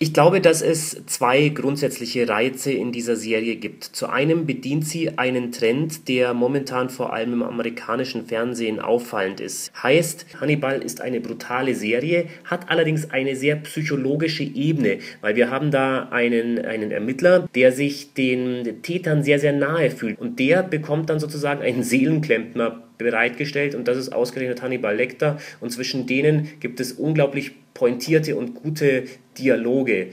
Ich glaube, dass es zwei grundsätzliche Reize in dieser Serie gibt. Zu einem bedient sie einen Trend, der momentan vor allem im amerikanischen Fernsehen auffallend ist. Heißt, Hannibal ist eine brutale Serie, hat allerdings eine sehr psychologische Ebene, weil wir haben da einen Ermittler, der sich den Tätern sehr, sehr nahe fühlt. Und der bekommt dann sozusagen einen Seelenklempner bereitgestellt und das ist ausgerechnet Hannibal Lecter und zwischen denen gibt es unglaublich pointierte und gute Dialoge.